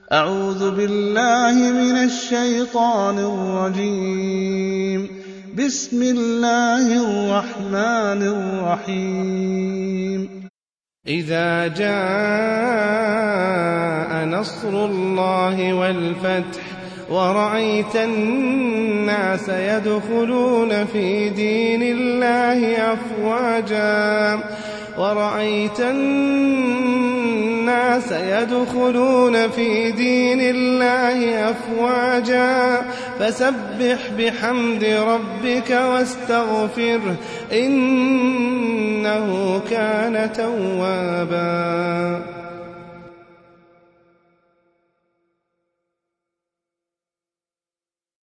أعوذ بالله من الشيطان الرجيم. بسم الله الرحمن الرحيم. إذا جاء نصر الله والفتح ورأيت الناس يدخلون في دين الله أفواجا فسبح بحمد ربك واستغفره إنه كان توابا.